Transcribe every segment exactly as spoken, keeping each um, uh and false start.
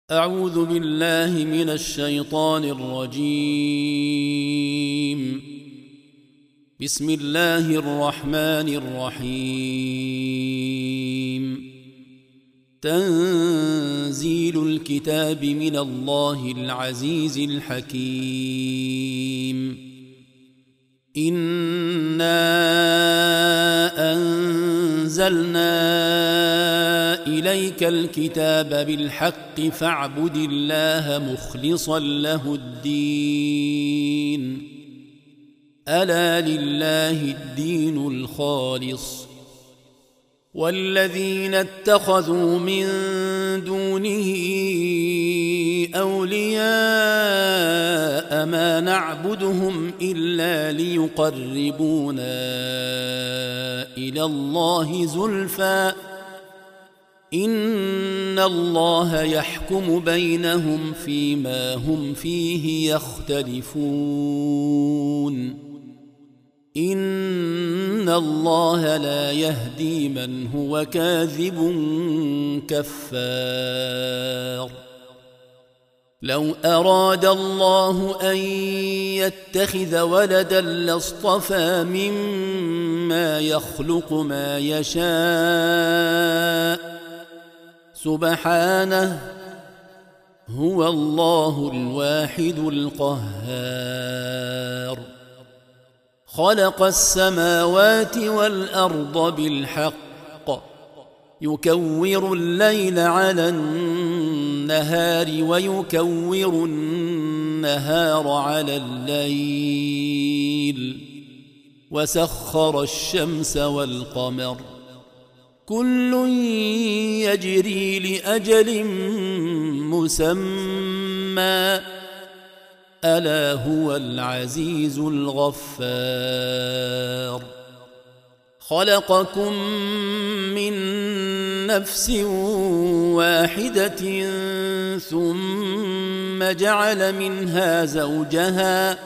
أعوذ بالله من الشيطان الرجيم. بسم الله الرحمن الرحيم. تنزيل الكتاب من الله العزيز الحكيم. إنا أنزلنا إليك الكتاب بالحق فاعبد الله مخلصا له الدين. ألا لله الدين الخالص، والذين اتخذوا من دونه أولياء ما نعبدهم إلا ليقربونا إلى الله زلفى إن الله يحكم بينهم فيما هم فيه يختلفون. إن الله لا يهدي من هو كاذب كفار. لو أراد الله أن يتخذ ولدا لاصطفى مما يخلق ما يشاء سبحانه، هو الله الواحد القهار. خلق السماوات والأرض بالحق، يكور الليل على النهار ويكور النهار على الليل، وسخر الشمس والقمر كل يجري لأجل مسمى، ألا هو العزيز الغفار. خلقكم من نفس واحدة ثم جعل منها زوجها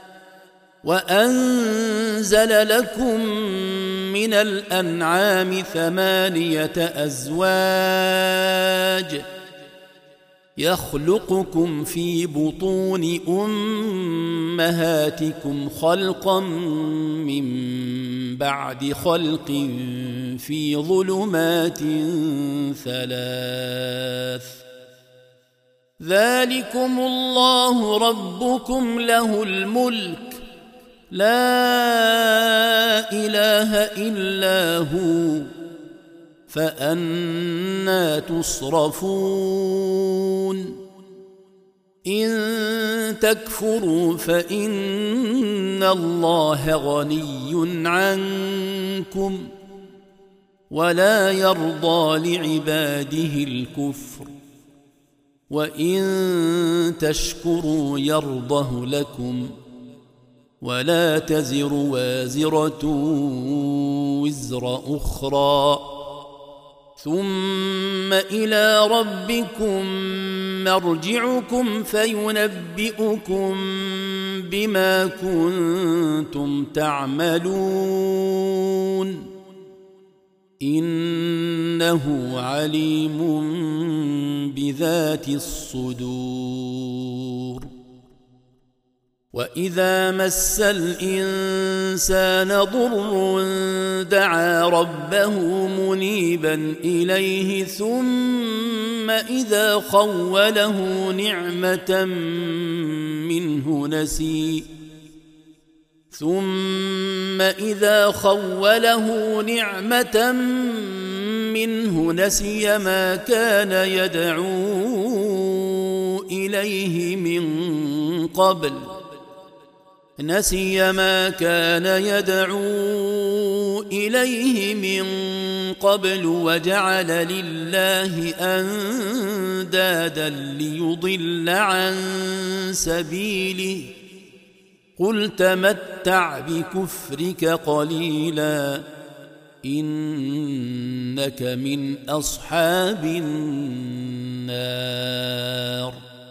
وأنزل لكم من الأنعام ثمانية أزواج يخلقكم في بطون أمهاتكم خلقا من بعد خلق في ظلمات ثلاث، ذلكم الله ربكم له الملك لا إله إلا هو، فأنى تصرفون؟ إن تكفروا فإن الله غني عنكم ولا يرضى لعباده الكفر، وإن تشكروا يرضه لكم ولا تزر وازرة وزر أخرى، ثم إلى ربكم مرجعكم فينبئكم بما كنتم تعملون، إنه عليم بذات الصدور. وإذا مس الإنسان ضر دعا ربه منيبا إليه ثم إذا خوله نعمة منه نسي ثم إذا خوله نعمة منه نسي ما كان يدعو إليه من قبل نسي ما كان يدعو إليه من قبل وجعل لله أندادا ليضل عن سبيله، قل تمتع بكفرك قليلا إنك من أصحاب النار.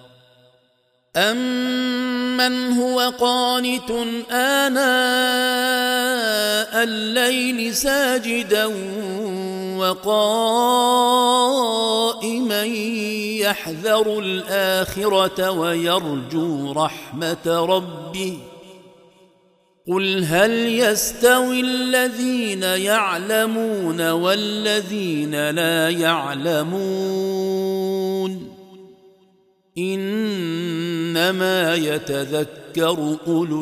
أمن هو قانت آناء الليل ساجدا وقائما يحذر الآخرة ويرجو رحمة ربه قل هل يستوي الذين يعلمون والذين لا يعلمون إنما يتذكر أولو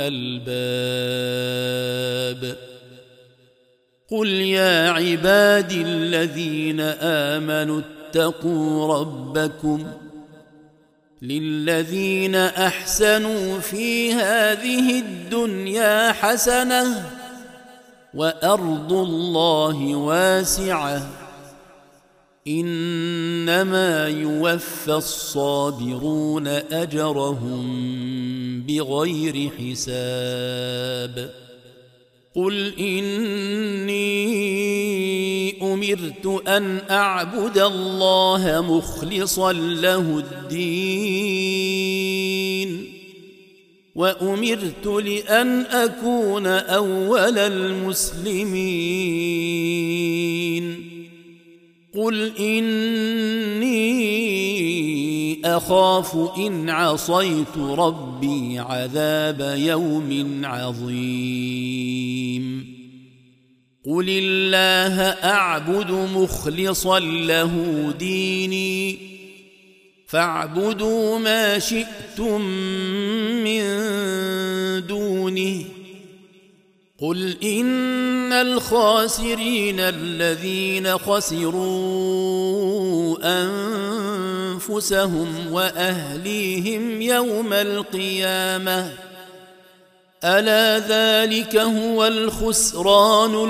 الألباب قل يا عبادي الذين آمنوا اتقوا ربكم للذين أحسنوا في هذه الدنيا حسنة وأرض الله واسعة إنما يوفى الصابرون أجرهم بغير حساب قل إني أمرت أن أعبد الله مخلصا له الدين وأمرت لأن أكون أول المسلمين قل إني أخاف إن عصيت ربي عذاب يوم عظيم قل الله أعبد مخلصا له ديني فاعبدوا ما شئتم من دونه قل إن الخاسرين الذين خسروا أنفسهم وأهليهم يوم القيامة ألا ذلك هو الخسران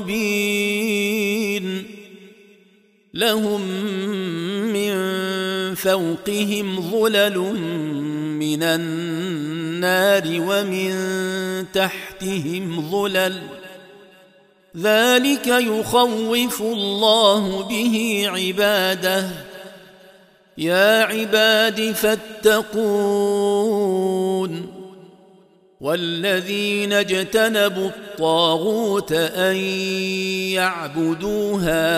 المبين لهم من فوقهم ظلل من النار ومن تحتهم ظلل ذلك يخوف الله به عباده يا عباد فاتقون والذين اجتنبوا الطاغوت أن يعبدوها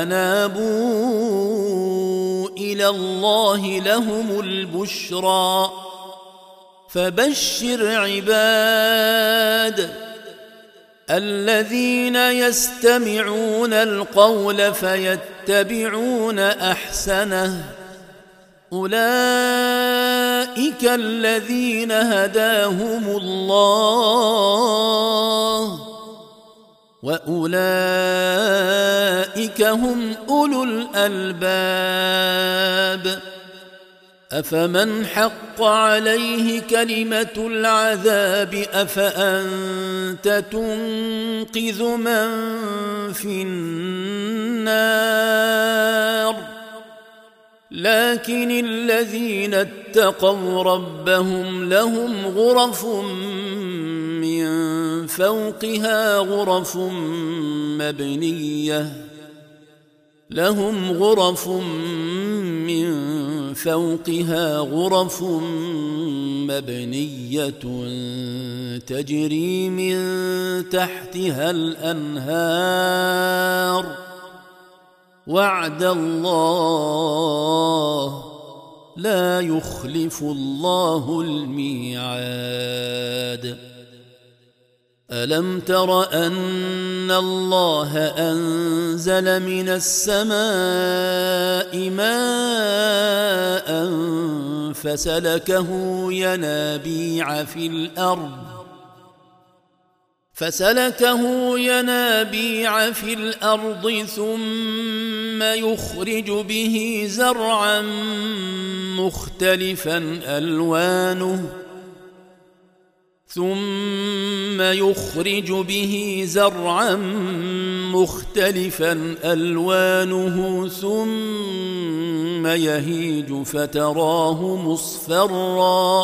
وأنابوا إلى الله لهم البشرى فبشر عباد الذين يستمعون القول فيتبعون أحسنه أولئك الذين هداهم الله وأولئك هم أولو الألباب أفمن حق عليه كلمة العذاب أفأنت تنقذ من في النار لكن الذين اتقوا ربهم لهم غرف من فوقها غرف مبنية لهم غرف من فوقها غرف مبنية تجري من تحتها الأنهار وعد الله لا يخلف الله الميعاد ألم تر أن الله أنزل من السماء ماء فسلكه ينابيع في الأرض فسلكه ينابيع في الأرض ثم يخرج به زرعا مختلفا ألوانه ثم يخرج به زرعا مختلفا ألوانه ثم يهيج فتراه مصفرا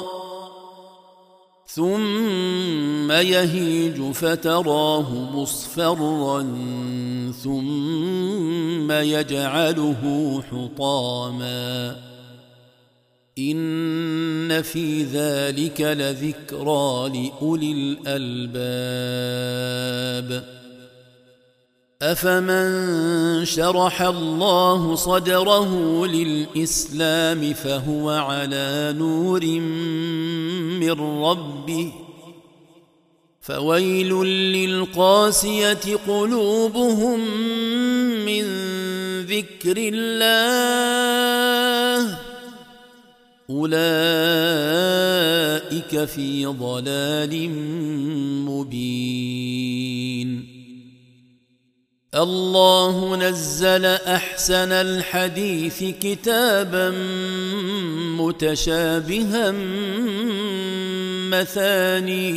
ثم يهيج فتراه مصفرا ثم يجعله حطاما إن في ذلك لذكرى لأولي الألباب أفمن شرح الله صدره للإسلام فهو على نور من ربه فويل للقاسية قلوبهم من ذكر الله أولئك في ضلال مبين. الله نزل أحسن الحديث كتابا متشابها مثاني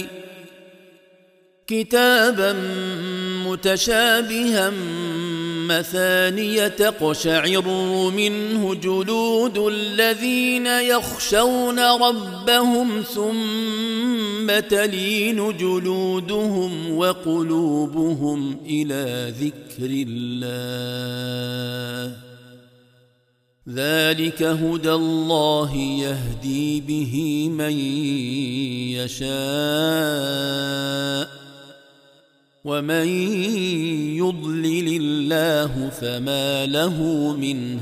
كتابا متشابها مثانية تقشعر منه جلود الذين يخشون ربهم ثم تلين جلودهم وقلوبهم إلى ذكر الله ذلك هدى الله يهدي به من يشاء ومن يضلل الله فما له من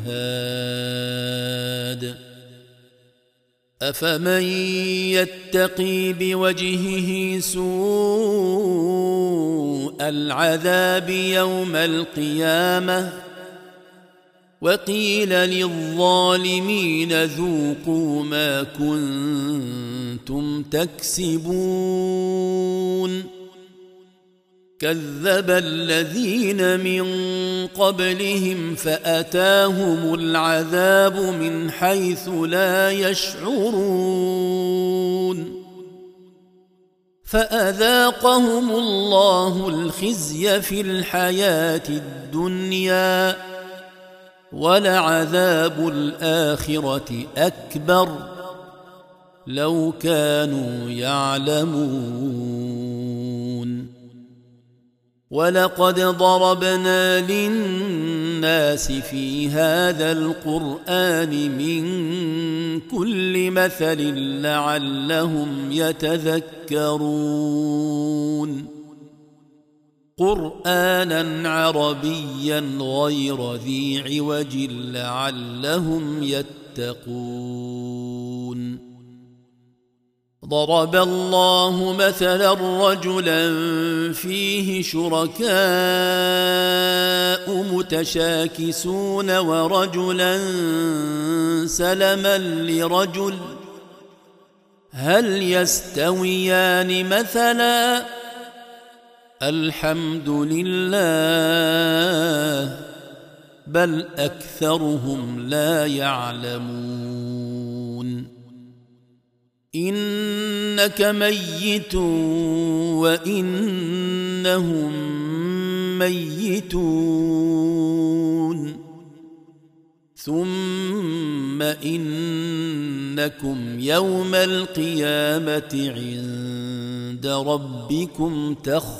هاد. أفمن يتقي بوجهه سوء العذاب يوم القيامة وقيل للظالمين ذوقوا ما كنتم تكسبون كذب الذين من قبلهم فأتاهم العذاب من حيث لا يشعرون فأذاقهم الله الخزي في الحياة الدنيا ولعذاب الآخرة أكبر لو كانوا يعلمون. ولقد ضربنا للناس في هذا القرآن من كل مثل لعلهم يتذكرون قرآنا عربيا غير ذي عوج لعلهم يتقون. ضرب الله مثلا رجلا فيه شركاء متشاكسون ورجلا سلما لرجل هل يستويان مثلا الحمد لله بل أكثرهم لا يعلمون. إنك ميت وإنهم ميتون ثم إنكم يوم القيامة عند ربكم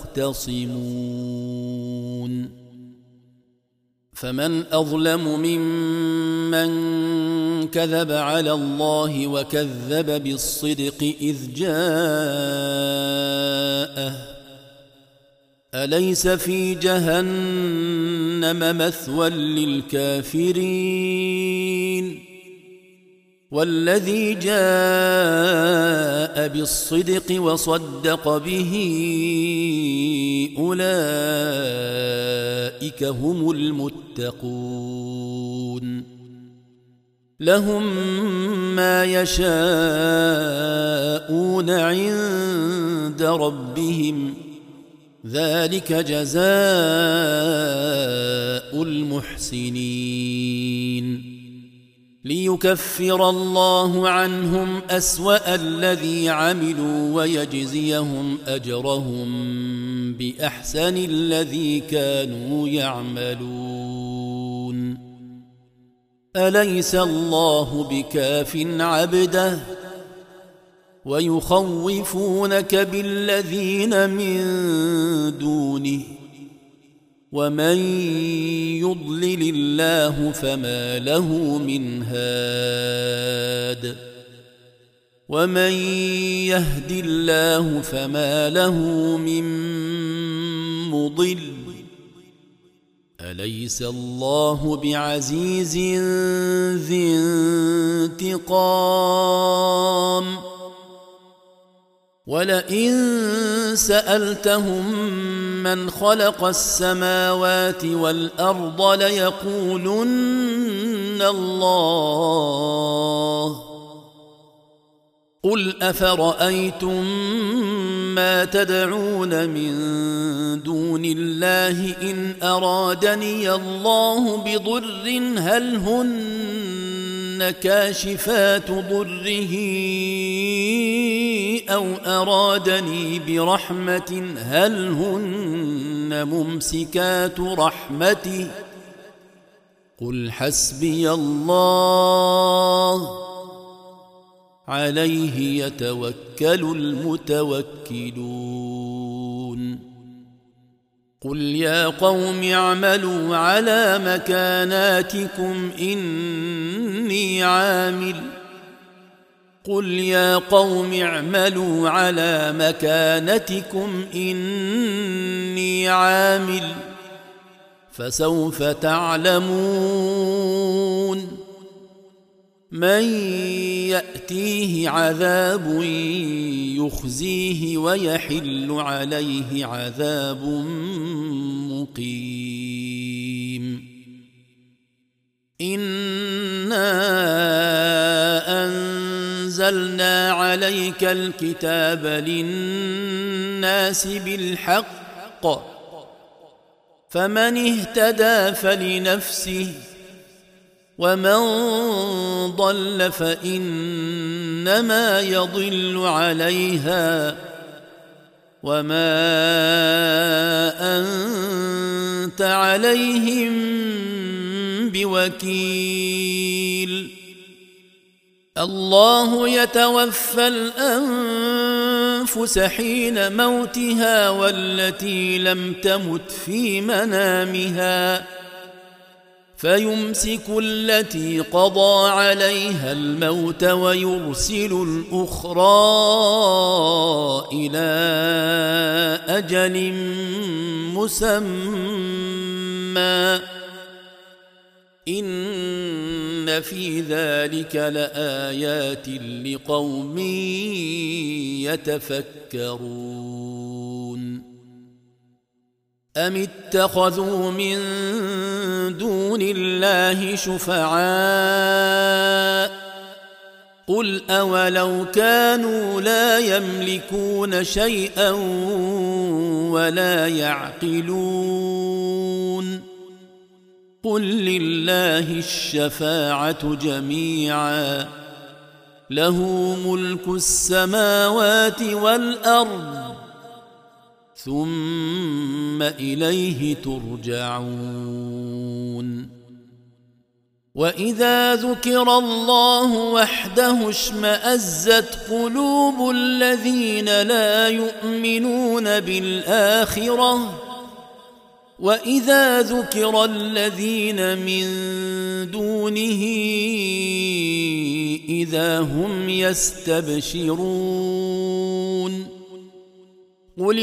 تختصمون. فمن أظلم ممن كذب على الله وكذب بالصدق إذ جاءه أليس في جهنم مثوى للكافرين والذي جاء بالصدق وصدق به أولئك هم المتقون لهم ما يشاءون عند ربهم ذلك جزاء المحسنين ليكفر الله عنهم أسوأ الذي عملوا ويجزيهم أجرهم بأحسن الذي كانوا يعملون. أليس الله بكاف عبده ويخوفونك بالذين من دونه ومن يضلل الله فما له من هاد ومن يهد الله فما له من مضل أليس الله بعزيز ذي انتقام ولئن سألتهم من خلق السماوات والأرض ليقولن الله قل أفرأيتم ما تدعون من دون الله إن أرادني الله بضر هل هن كاشفات ضره أو أرادني برحمة هل هن ممسكات رحمته قل حسبي الله عليه يتوكل المتوكلون قل يا قوم اعملوا على مكاناتكم إني عامل قل يا قوم اعملوا على مكانتكم إني عامل فسوف تعلمون من يأتيه عذاب يخزيه ويحل عليه عذاب مقيم إنا أنزلنا عليك الكتاب للناس بالحق فمن اهتدى فلنفسه ومن ضل فإنما يضل عليها وما أنت عليهم بوكيل الله يتوفى الأنفس حين موتها والتي لم تمت في منامها فيمسك التي قضى عليها الموت ويرسل الأخرى إلى أجل مسمى إن في ذلك لآيات لقوم يتفكرون أم اتخذوا من دون الله شفعاء قل أولو كانوا لا يملكون شيئا ولا يعقلون قل لله الشفاعة جميعا له ملك السماوات والأرض ثم إليه ترجعون وإذا ذكر الله وحده اشمأزت قلوب الذين لا يؤمنون بالآخرة وإذا ذكر الذين من دونه إذا هم يستبشرون قل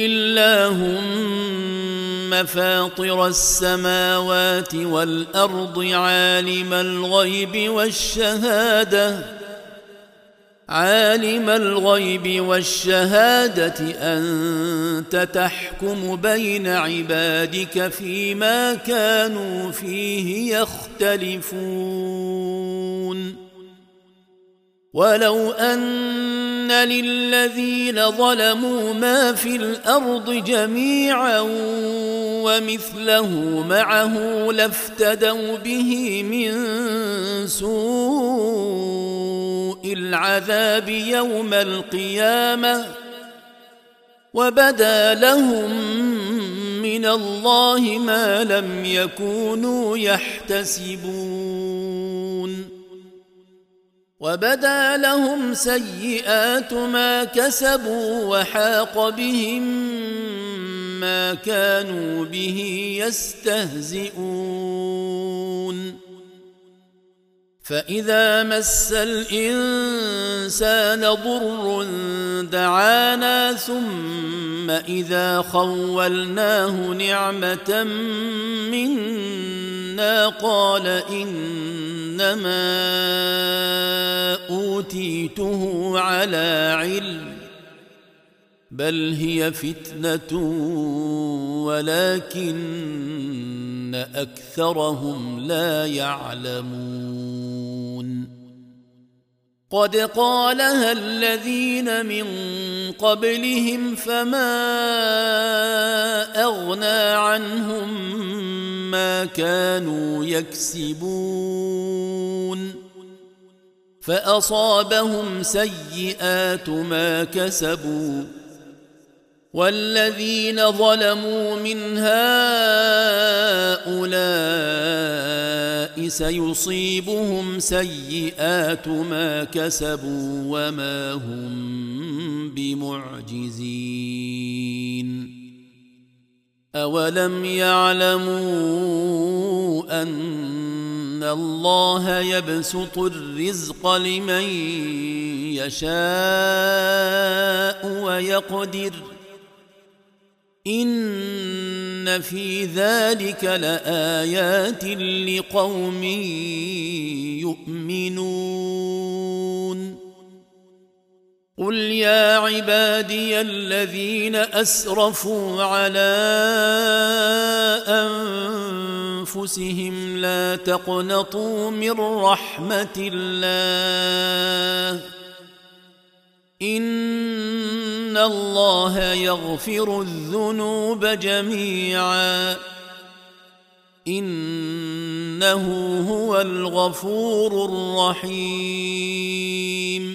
اللهم فاطر السماوات والأرض عالم الغيب والشهادة عالم الغيب والشهادة أنت تحكم بين عبادك فيما كانوا فيه يختلفون ولو أن للذين ظلموا ما في الأرض جميعا ومثله معه لافتدوا به من سوء العذاب يوم القيامة وبدا لهم من الله ما لم يكونوا يحتسبون وبدا لهم سيئات ما كسبوا وحاق بهم ما كانوا به يستهزئون فإذا مس الإنسان ضر دعانا ثم إذا خولناه نعمة منا قال إنما أوتيته على علم بل هي فتنة ولكن أكثرهم لا يعلمون قد قالها الذين من قبلهم فما أغنى عنهم ما كانوا يكسبون فأصابهم سيئات ما كسبوا والذين ظلموا من هؤلاء سيصيبهم سيئات ما كسبوا وما هم بمعجزين أولم يعلموا أن الله يبسط الرزق لمن يشاء ويقدر إن في ذلك لآيات لقوم يؤمنون قل يا عبادي الذين أسرفوا على أنفسهم لا تقنطوا من رحمة الله إن الله يغفر الذنوب جميعا إنه هو الغفور الرحيم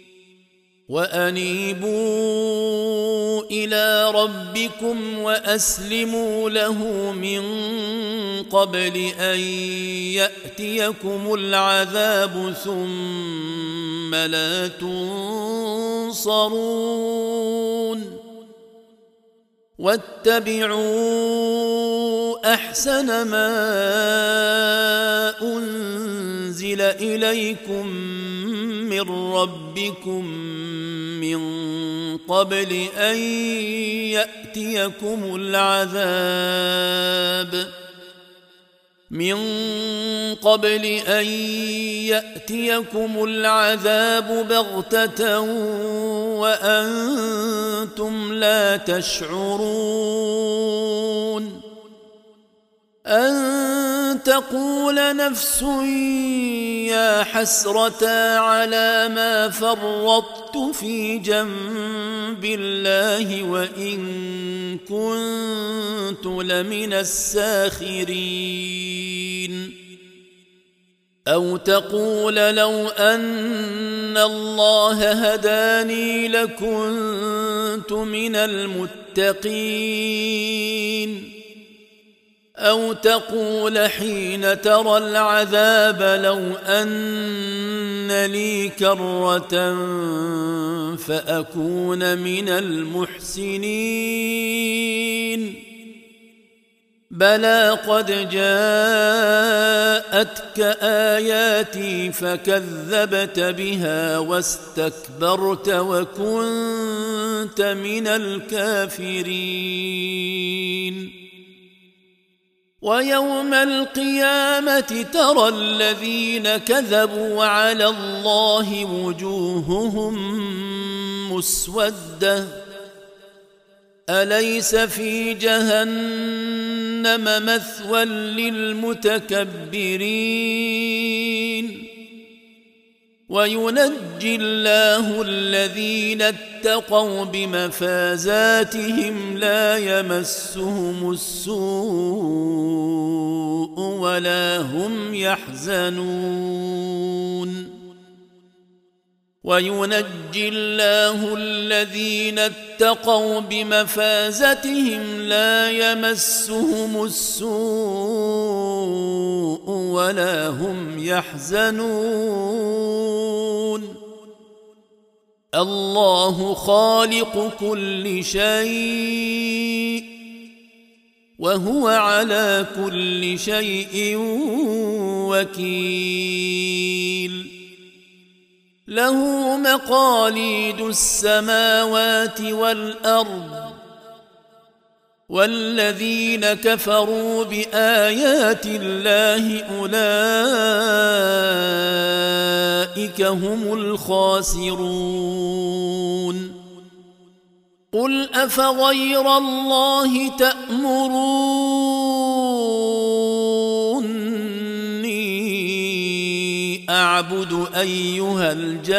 وأنيبوا إلى ربكم وأسلموا له من قبل أن يأتيكم العذاب ثم لا تنصرون واتبعوا أحسن ما أنزل إليكم من ربكم من قبل أن يأتيكم العذاب من قبل أن يأتيكم العذاب بغتة وأنتم لا تشعرون أن تقول نفس يا حسرة على ما فرطت في جنب الله وإن كنت لمن الساخرين أو تقول لو أن الله هداني لكنت من المتقين أو تقول حين ترى العذاب لو أن لي كرة فأكون من المحسنين بلى قد جاءتك آياتي فكذبت بها واستكبرت وكنت من الكافرين ويوم القيامة ترى الذين كذبوا على الله وجوههم مسودة أليس في جهنم مثوى للمتكبرين وينجي الله الذين اتقوا بمفازاتهم لا يمسهم السوء ولا هم يحزنون وينجي الله الذين اتقوا بمفازتهم لا يمسهم السوء ولا هم يحزنون الله خالق كل شيء وهو على كل شيء وكيل له مقاليد السماوات والأرض والذين كفروا بآيات الله أولئك هم الخاسرون قل أفغير الله تأمروني أعبد أيها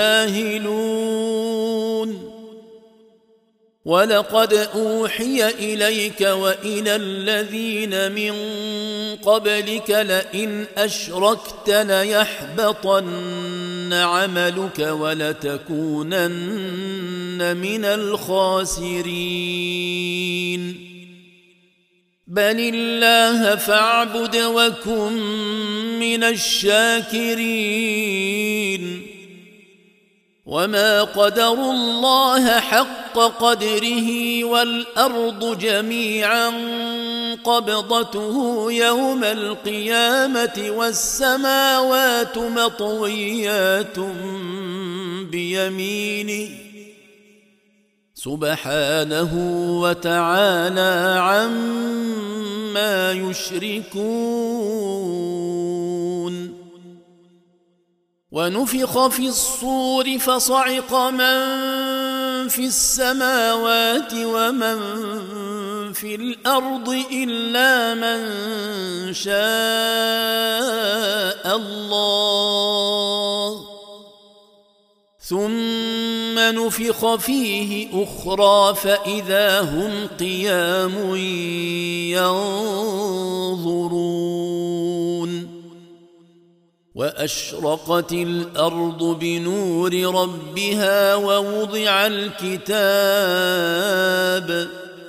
الجاهلون ولقد أوحي إليك وإلى الذين من قبلك لئن أشركت ليحبطن عملك ولتكونن من الخاسرين بل الله فاعبد وكن من الشاكرين وما قدروا الله حق قدره والأرض جميعا قبضته يوم القيامة والسماوات مطويات بيمينه سبحانه وتعالى عما يشركون ونفخ في الصور فصعق من في السماوات ومن في الأرض إلا من شاء الله ثم نفخ فيه أخرى فإذا هم قيام ينظرون وأشرقت الأرض بنور ربها ووضع الكتاب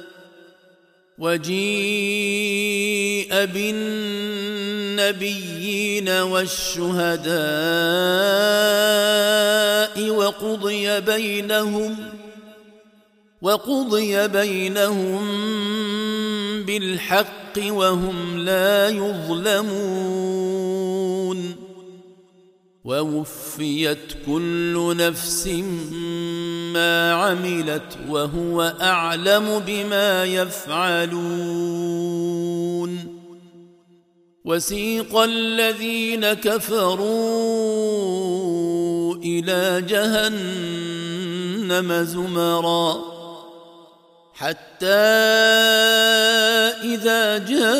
وجيء بالنبيين والشهداء وقضي بينهم وقضي بينهم بالحق وهم لا يظلمون ووفيت كل نفس ما عملت وهو أعلم بما يفعلون وسيق الذين كفروا إلى جهنم زمرا حتى إذا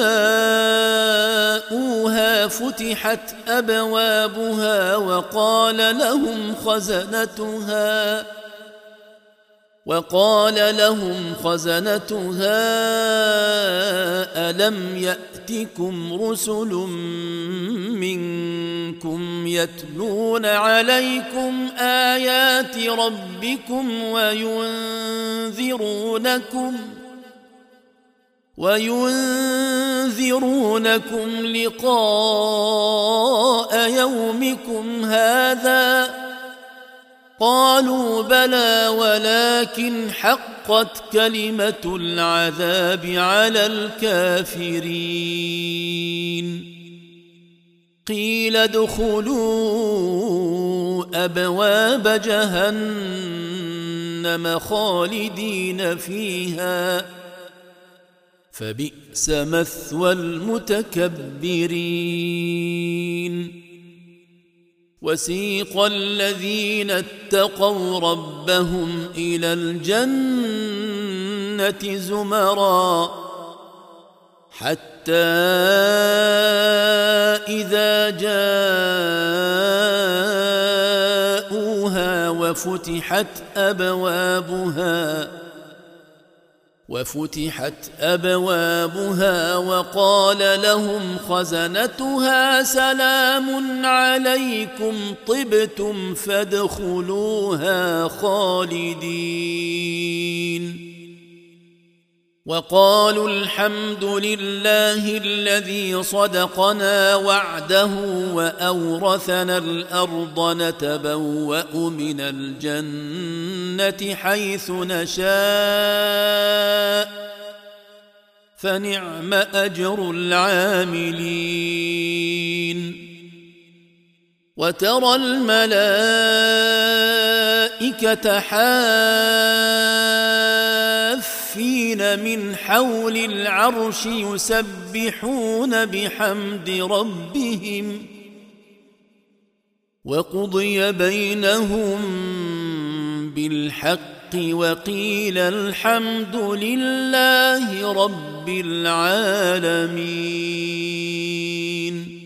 جاءوها فتحت أبوابها وقال لهم خزنتها وقال لهم خزنتها ألم يأتكم رسل منكم يتلون عليكم آيات ربكم وينذرونكم وينذرونكم لقاء يومكم هذا قالوا بلى ولكن حقت كلمة العذاب على الكافرين قيل ادخلوا أبواب جهنم خالدين فيها فبئس مثوى المتكبرين وسيق الذين اتقوا ربهم إلى الجنة زمرا حتى إذا جاءوها وفتحت أبوابها وفتحت أبوابها وقال لهم خزنتها سلام عليكم طبتم فادخلوها خالدين وقالوا الحمد لله الذي صدقنا وعده وأورثنا الأرض نتبوأ من الجنة حيث نشاء فنعم أجر العاملين. وترى الملائكة حافين من حول العرش يسبحون بحمد ربهم وقضي بينهم بالحق وقيل الحمد لله رب العالمين.